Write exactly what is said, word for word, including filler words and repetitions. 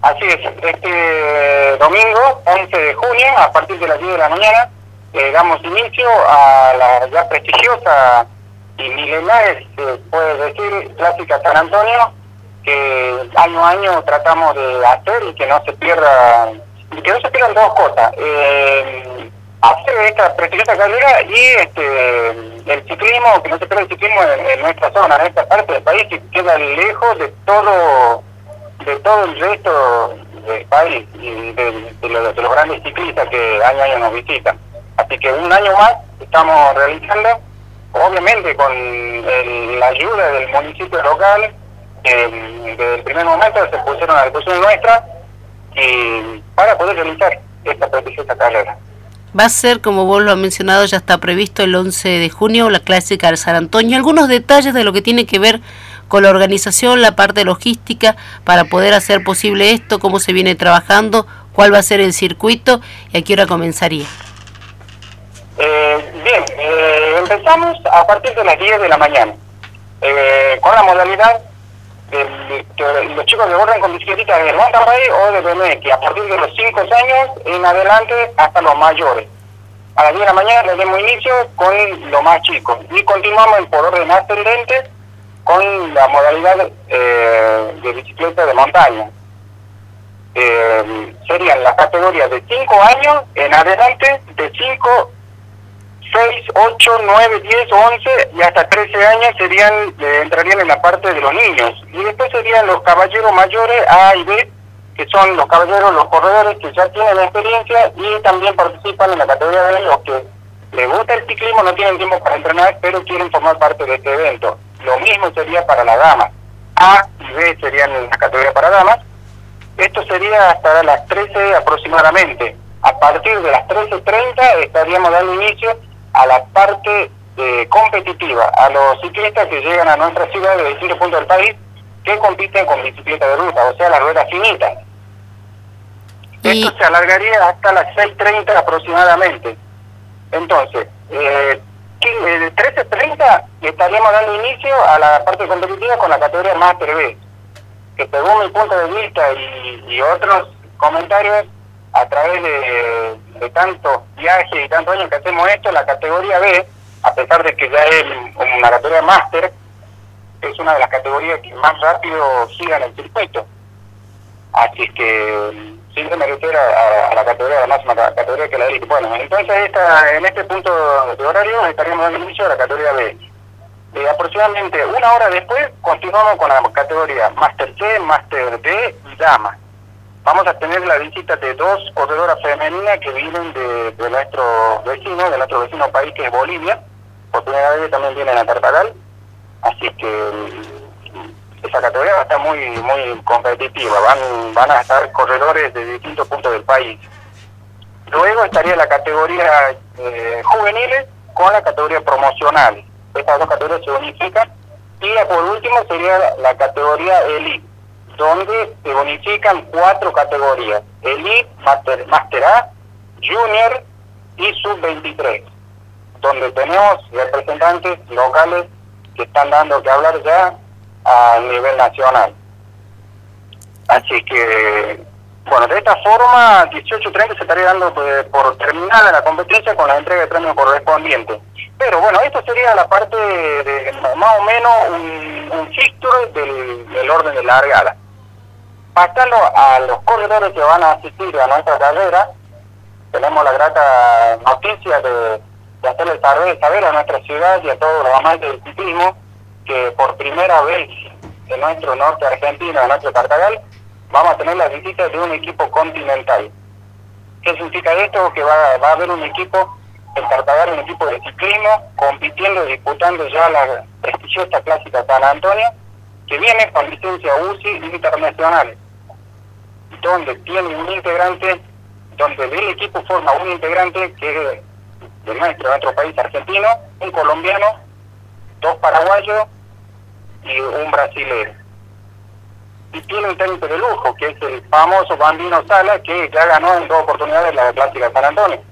Así es, este domingo, once de junio, a partir de las diez de la mañana, eh, damos inicio a la ya prestigiosa y milenaria, se puede decir, clásica San Antonio, que año a año tratamos de hacer y que no se pierda, y que no se pierdan dos cosas. Eh, hacer esta prestigiosa carrera y este el ciclismo, que no se pierda el ciclismo en, en nuestra zona, en esta parte del país, que queda lejos de todo de todo el resto del país y de, de, los, de los grandes ciclistas que año a año nos visitan. Así que un año más estamos realizando, obviamente con el, la ayuda del municipio local, que desde el primer momento se pusieron a disposición nuestra y para poder realizar esta prestigiosa carrera. Va a ser, como vos lo has mencionado, ya está previsto el once de junio, la clásica de San Antonio. Algunos detalles de lo que tiene que ver con la organización, la parte logística, para poder hacer posible esto, cómo se viene trabajando, cuál va a ser el circuito y a qué hora comenzaría. Eh, bien, eh, empezamos a partir de las diez de la mañana, eh, con la modalidad de, de, de los chicos que borran con bicicletas de mountain bike o de B M X, a partir de los cinco años en adelante hasta los mayores. A las diez de la mañana le damos inicio con los más chicos y continuamos por orden ascendente con la modalidad eh, de bicicleta de montaña. Eh, serían las categorías de cinco años en adelante, de cinco, seis, ocho, nueve, diez, once y hasta trece años serían eh, entrarían en la parte de los niños. Y después serían los caballeros mayores A y B, que son los caballeros, los corredores que ya tienen experiencia y también participan en la categoría de los que les gusta el ciclismo, no tienen tiempo para entrenar, pero quieren formar parte de este evento. Lo mismo sería para las damas. A y B serían la categoría para damas. Esto sería hasta las trece aproximadamente. A partir de las trece treinta estaríamos dando inicio a la parte eh, competitiva, a los ciclistas que llegan a nuestra ciudad de distintos puntos del país que compiten con bicicleta de ruta, o sea, la rueda finita. Y... esto se alargaría hasta las seis treinta aproximadamente. Entonces, eh, de trece treinta estaríamos dando inicio a la parte competitiva con la categoría Master B, que según mi punto de vista y, y otros comentarios, a través de, de tantos viajes y tantos años que hacemos esto, la categoría B, a pesar de que ya es una categoría Master, es una de las categorías que más rápido sigan el circuito. Así que siempre me refiero a, a la categoría, la máxima categoría que la élite. Bueno, entonces esta, en este punto de horario estaríamos dando inicio a la categoría B. Eh, aproximadamente una hora después continuamos con la categoría Master C, Master D y Dama. Vamos a tener la visita de dos corredoras femeninas que vienen de, de nuestro vecino, de nuestro vecino país que es Bolivia. Por primera vez también vienen a Tartagal. Así que esa categoría va a estar muy muy competitiva, van van a estar corredores de distintos puntos del país. Luego estaría la categoría eh, juveniles con la categoría promocional. Estas dos categorías se unifican. Y por último sería la, la categoría elite, donde se unifican cuatro categorías: elite, master, master A, junior y sub veintitrés, donde tenemos representantes locales que están dando que hablar ya a nivel nacional. Así que, bueno, de esta forma, dieciocho treinta se estaría dando pues, por terminada la competencia con la entrega de premios correspondientes. Pero bueno, esto sería la parte de, de más o menos un, un fixture del, del orden de largada. Pasando a los corredores que van a asistir a nuestra carrera, tenemos la grata noticia de, de hacerle saber, saber a nuestra ciudad y a todos los amantes del ciclismo que por primera vez en nuestro norte argentino, en nuestro Tartagal, vamos a tener la visita de un equipo continental. ¿Qué significa esto? Que va, va a haber un equipo en Tartagal, un equipo de ciclismo, compitiendo y disputando ya la prestigiosa clásica San Antonio, que viene con licencia U C I internacional, donde tiene un integrante, donde el equipo forma un integrante que es de nuestro, nuestro país argentino, un colombiano, dos paraguayos y un brasilero. Y tiene un técnico de lujo, que es el famoso Bambino Sala, que ya ganó en dos oportunidades la clásica San Antonio.